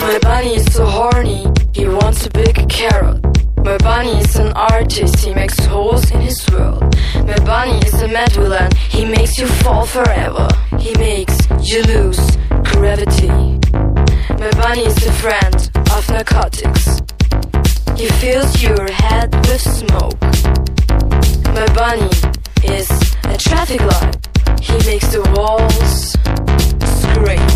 My bunny is so horny, he wants a big carrot. My bunny is an artist, he makes holes in his world. My bunny is a mad villain, he makes you fall forever. He makes you lose gravity. My bunny is a friend of narcotics. He fills your head with smoke. My bunny is a traffic light, he makes the walls scream.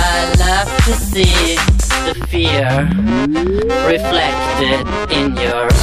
The fear reflected in your